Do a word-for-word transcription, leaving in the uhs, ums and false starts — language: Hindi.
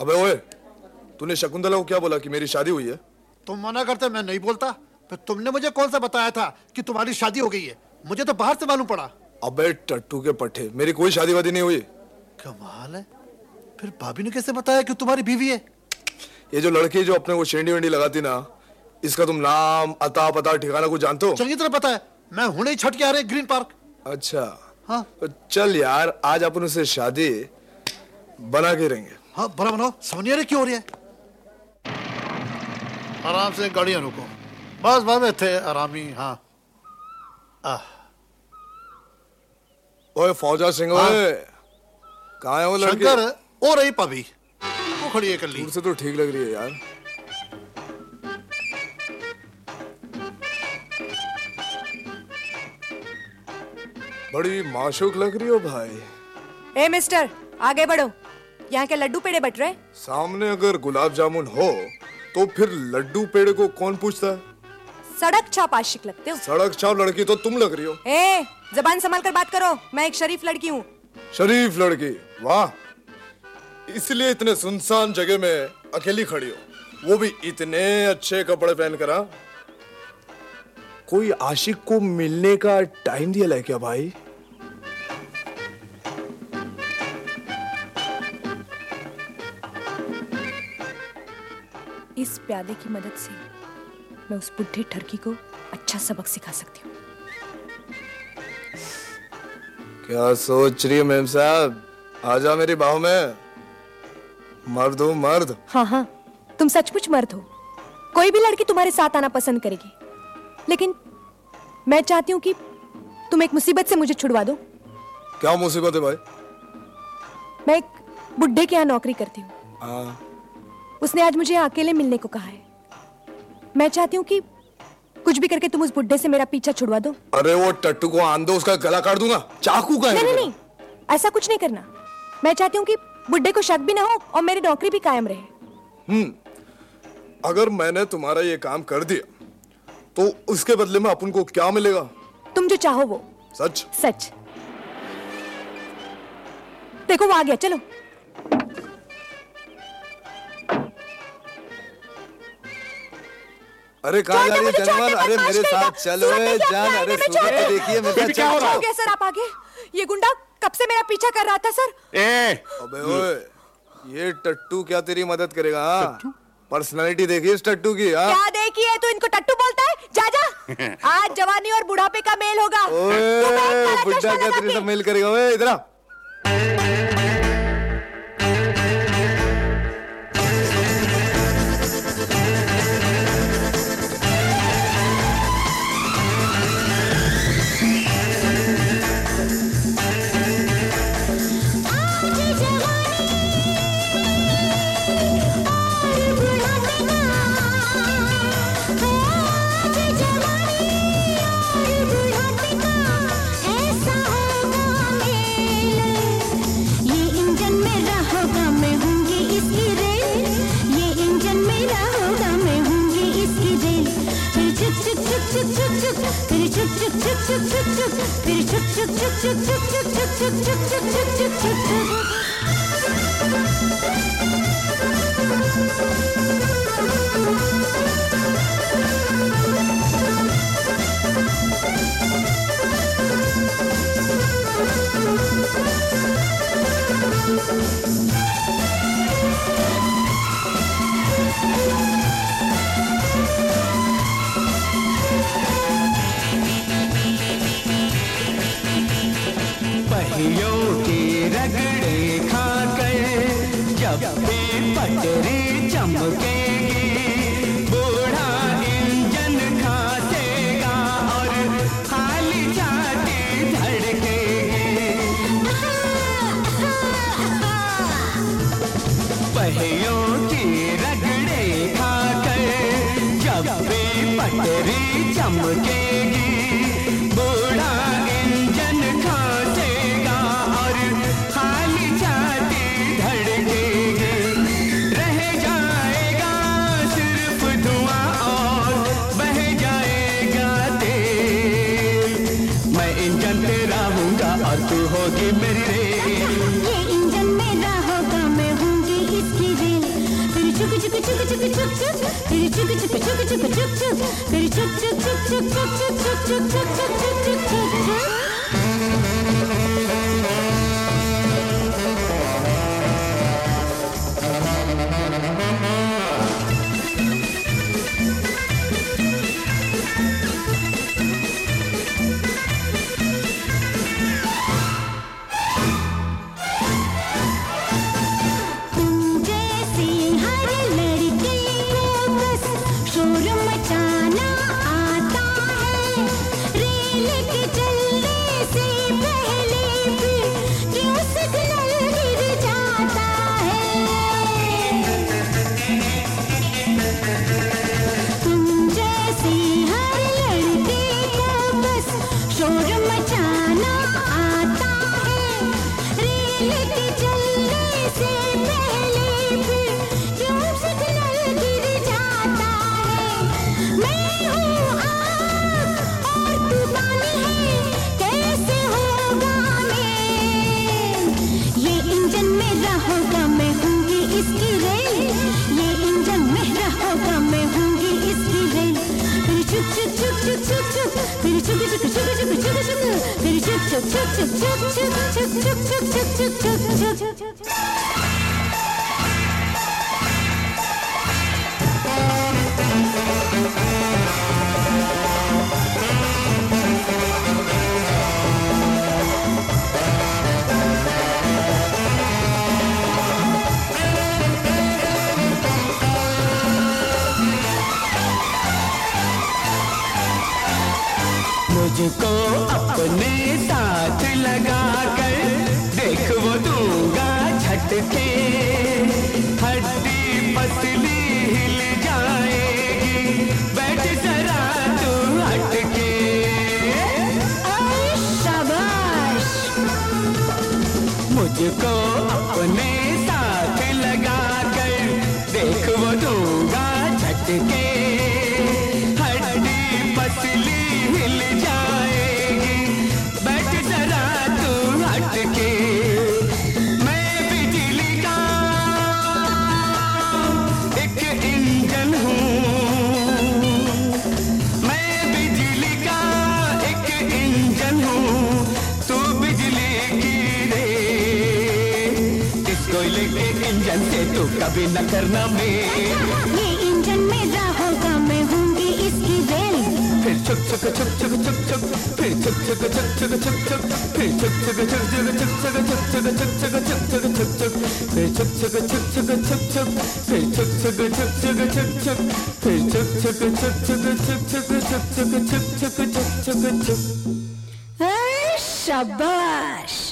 अबे ओए, तूने शकुंतला को क्या बोला कि मेरी शादी हुई है? तुम मना करते मैं नहीं बोलता। फिर तुमने मुझे कौन सा बताया था कि तुम्हारी शादी हो गई है? मुझे तो बाहर से मालूम पड़ा। अबे टट्टू के पट्टे, मेरी कोई शादी वादी नहीं हुई। कमाल है। फिर भाभी ने कैसे बताया कि तुम्हारी बीवी है? ये जो लड़की जो अपने को शेंडी वेंडी लगाती ना, इसका तुम नाम अता पता ठिकाना कुछ जानते हो? चंगी तरह पता है। मैं हुणे ही छट के आ रहे ग्रीन पार्क। अच्छा हाँ तो चल यार, आज अपन उसे शादी बना के रहेंगे। हाँ बना बनाओ। सोनिया रे क्यों हो रही है? आराम से गाड़ियां रोको। बस बस थे आरामी। हाँ आह। ओए फौजा सिंह, ओए कहाँ है वो लड़की? शंकर ओ रही पभी, वो खड़ी है कल्ली। दूर से तो ठीक लग रही है यार। बड़ी माशूक लग रही हो भाई। ए मिस्टर, आगे बढ़ो। यहाँ के लड्डू पेड़े बट रहे। सामने अगर गुलाब जामुन हो तो फिर लड्डू पेड़े को कौन पूछता है? सड़क छाप आशिक लगते हो। सड़क छाप लड़की तो तुम लग रही हो। ए, जबान संभाल कर बात करो। मैं एक शरीफ लड़की हूँ। शरीफ लड़की? वाह, इसलिए इतने सुनसान जगह में अकेली खड़ी हो, वो भी इतने अच्छे कपड़े पहन कर। हाँ, कोई आशिक को मिलने का टाइम दिया है क्या भाई? इस प्यादे की मदद से मैं उस बुढ़े ठरकी को अच्छा सबक सिखा सकती हूँ। क्या सोच रही है मेम साहब? आजा मेरी बाहों में। मर्द हो मर्द। हाँ हाँ, तुम सचमुच मर्द हो। कोई भी लड़की तुम्हारे साथ आना पसंद करेगी, लेकिन मैं चाहती हूँ कि तुम एक मुसीबत से मुझे छुड़वा दो। क्या मुसीबत है भाई? मैं एक बुढ़े के यहाँ नौकरी करती हूँ। हाँ। उसने आज मुझे अकेले मिलने को कहा है। मैं चाहती हूँ कि कुछ भी करके तुम उस बुड्ढे से मेरा पीछा छुड़वा दो। अरे वो टट्टू को आन दो, उसका गला काट दूंगा। चाकू का है? नहीं नहीं नहीं, ऐसा कुछ नहीं करना। मैं चाहती हूँ कि बुड्ढे को शक भी ना हो और मेरी नौकरी भी कायम रहे। हम्म, अगर मैंने तुम्हारा ये काम कर दिया तो उसके बदले में अपन को क्या मिलेगा? तुम जो चाहो वो। सच? सच। देखो वो आ गया, चलो। अरे कहाँ जा रही है जानवर? अरे मेरे साथ चलो जान। अरे सूरज को देखिए मेरे साथ। क्या हो रहा है? सर आप आगे। ये गुंडा कब से मेरा पीछा कर रहा था सर। ए अबे ओए, ये टट्टू क्या तेरी मदद करेगा? हाँ, पर्सनालिटी देखिए इस टट्टू की। हाँ, क्या देखी है? तू इनको टट्टू बोलता है? जा जा। आज जवानी और बुढ़ापे का मेल होगा। ओए बुड्ढा क्या तेरे से मेल करेगा? ओए इधर आ। ये इंजन मेरा होगा, मैं हूँगी इसकी रेल। चुक चुक चुक चुक चुक चुक फिर चुक चुक चुक चुक चुक चुक चुक चुक चुक चुक चुक चुक चुक मुझको अपने साथ लगा कर देख वो दूंगा झटके हड्डी पसली हिल जाएगी बैठ जरा तू हटके शाबाश मुझको अपने साथ लगा कर देख वो दूंगा झटके हड्डी पसली हिल जाएगी बैठ जरा तू हटके मैं बिजली का एक इंजन हूँ मैं बिजली का एक इंजन हूँ तू बिजली की रे इस कोयले के इंजन से तू कभी न करना मेल ये इंजन मेरा होगा मैं हूँगी इसकी रेल फिर चुक चुक चुक चुक चुक चुक फिर चुक चुक चुक चुक चुक चुक फिर चुक चुक चुक चुक चुक चुक चुक चुक चुक चुक चुक चुक फिर चुक चुक चुक चुक चुक चुक फिर चुक चुक चुक चुक चुक चुक फिर चुक चुक चुक चुक चुक चुक चुक चुक चुक चुक चुक चुक शाबाश